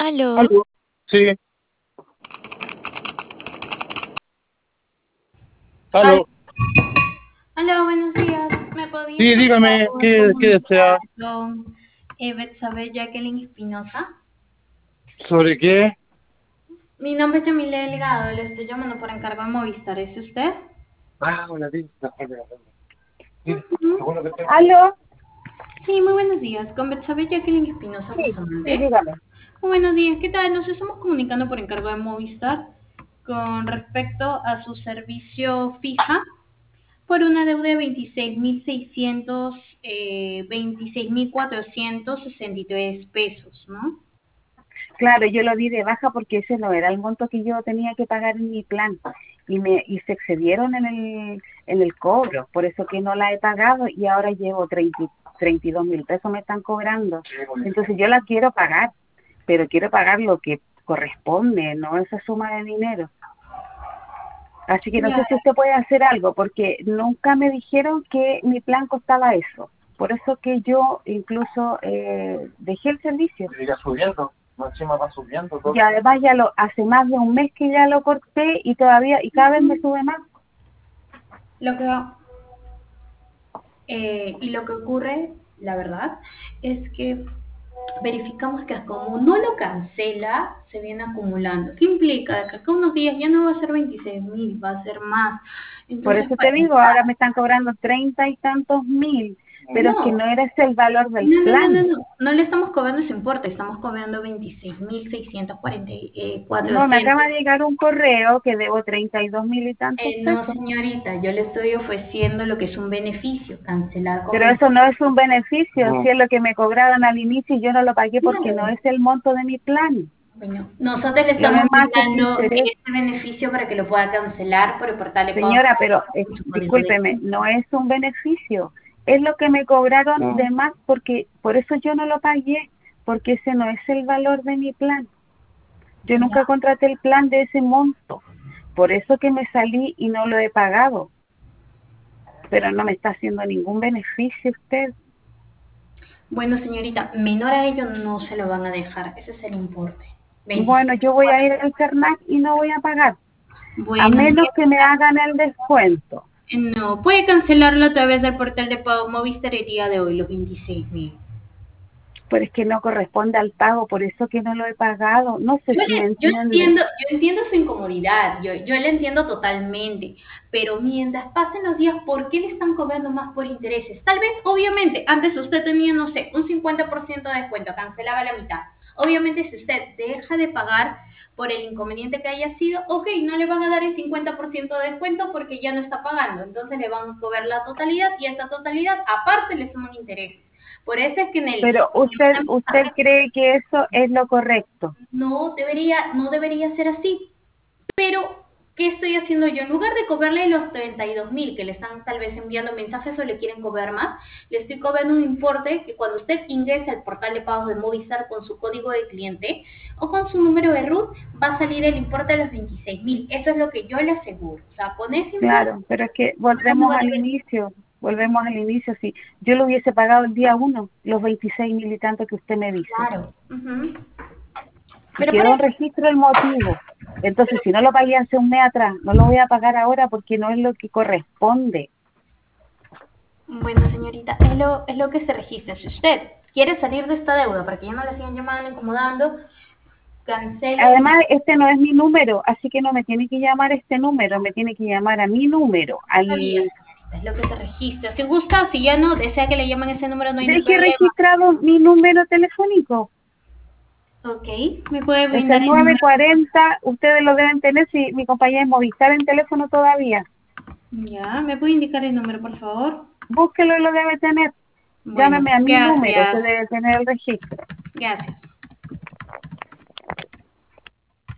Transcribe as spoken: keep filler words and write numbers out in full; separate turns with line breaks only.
Aló.
Aló. Sí,
Al-
aló.
Aló, buenos días. ¿Me podrías
Sí,
por
dígame,
favor
¿qué, qué
comunicar
desea?
con eh, Betsabe Jacqueline Espinosa?
¿Sobre qué?
Mi nombre es Yamile Delgado, le estoy llamando por encargo de Movistar. ¿Es usted?
Ah, hola, sí. No, hola, hola. Sí, qué
Ujú.
bueno que te- ¿Aló?
Sí, muy buenos días. Con Betsabe Jacqueline Espinosa
Sí, sí,
Bustamante.
dígame.
Muy buenos días, ¿qué tal? Nos estamos comunicando por encargo de Movistar con respecto a su servicio fija por una deuda de veintiséis mil seiscientos, eh, veintiséis mil cuatrocientos sesenta y tres pesos, ¿no?
Claro, yo lo di de baja porque ese no era el monto que yo tenía que pagar en mi plan y me y se excedieron en el en el cobro, por eso que no la he pagado y ahora llevo treinta, treinta y dos mil pesos me están cobrando. Entonces yo la quiero pagar, pero quiero pagar lo que corresponde, no esa suma de dinero. Así que no sé si
Claro.
usted puede hacer algo porque nunca me dijeron que mi plan costaba eso. Por eso que yo incluso eh, dejé el servicio.
Irá subiendo, más encima va subiendo todo.
Y además ya lo hace más de un mes que ya lo corté y todavía y cada vez me sube más.
Lo que eh, y lo que ocurre, la verdad, es que verificamos que como no lo cancela, se viene acumulando. ¿Qué implica? Que acá unos días ya no va a ser veintiséis mil, va a ser más.
Por
Entonces,
eso
para
te digo, ahora me están cobrando treinta y tantos mil, pero es que
no,
no era ese el valor del
no, no, no, no,
plan.
no, no le estamos cobrando ese importe, estamos cobrando veintiséis mil seiscientos cuarenta y cuatro.
No, me acaba de llegar un correo que debo treinta y dos mil y tantos
Eh, no,
pesos.
señorita, yo le estoy ofreciendo lo que es un beneficio, cancelar con
Pero eso
veintiséis.
no es un beneficio,
No.
si es lo que me cobraron al inicio y yo no lo pagué porque no
Claro.
es el monto de mi plan.
Bueno, nosotros le
Lo
estamos
demás es
brindando
interés.
este beneficio para que lo pueda cancelar por el portal de pagos
Señora, pero eh,
con su código de
discúlpeme,
cliente.
no es un beneficio, es lo que me cobraron
No.
de más porque por eso yo no lo pagué, porque ese no es el valor de mi plan. Yo
Ya.
nunca contraté el plan de ese monto, por eso que me salí y no lo he pagado, pero no me está haciendo ningún beneficio usted.
Bueno, señorita, menor a ello no se lo van a dejar, ese es el importe.
Bueno,
veintiséis.
yo voy a ir al CERNAC y no voy a pagar, a
Bueno,
menos que me
señorita,
hagan el descuento.
no, puede cancelarlo a través del portal de pago Movistar el día de hoy, los veintiséis mil.
Pero es que no corresponde al pago, por eso que no lo he pagado. No sé
Yo,
si me
le- yo
entiende.
entiendo, yo entiendo su incomodidad, yo, yo le entiendo totalmente, pero mientras pasen los días, ¿por qué le están cobrando más por intereses? Tal vez, obviamente, antes usted tenía, no sé, un cincuenta por ciento de descuento, cancelaba la mitad. Obviamente, si usted deja de pagar por el inconveniente que haya sido, ok, no le van a dar el cincuenta por ciento de descuento porque ya no está pagando, entonces le van a cobrar la totalidad y esa totalidad aparte le suman intereses. Por eso es que en el
Pero usted, usted cree que eso es lo correcto.
no debería, no debería ser así. Pero, ¿qué estoy haciendo yo? En lugar de cobrarle los treinta y dos mil que le están tal vez enviando mensajes o le quieren cobrar más, le estoy cobrando un importe que cuando usted ingrese al portal de pagos de Movistar con su código de cliente o con su número de RUT, va a salir el importe de los veintiséis mil. Eso es lo que yo le aseguro. O sea, con ese importe
Claro, pero es que
no me
volvemos
va a
al
deber.
inicio, volvemos al inicio. Si yo lo hubiese pagado el día uno, los veintiséis mil y tanto que usted me dice,
Claro. Ujú.
y
Pero por
quedó en
eso,
registro el motivo. Entonces, si no lo pagué hace un mes atrás, no lo voy a pagar ahora porque no es lo que corresponde.
bueno, señorita, es lo, es lo que se registra. Si usted quiere salir de esta deuda para que ya no le sigan llamando, incomodando, cancele el.
Además, este no es mi número, así que no me tiene que llamar este número, me tiene que llamar a mi número,
Sabía,
al
señorita, es lo que se registra. Si gusta, si ya no desea que le llamen ese número, no hay ningún
deje
problema.
registrado mi número telefónico.
Ok, me puede
Es
brindar
el
el número.
nueve cuarenta, ustedes lo deben tener si mi compañía es Movistar en teléfono todavía.
Ya, ¿me puede indicar el número, por favor?
Búsquelo y lo debe tener.
Bueno,
Llámeme a mi número, que
gracias.
debe tener el registro.
Gracias.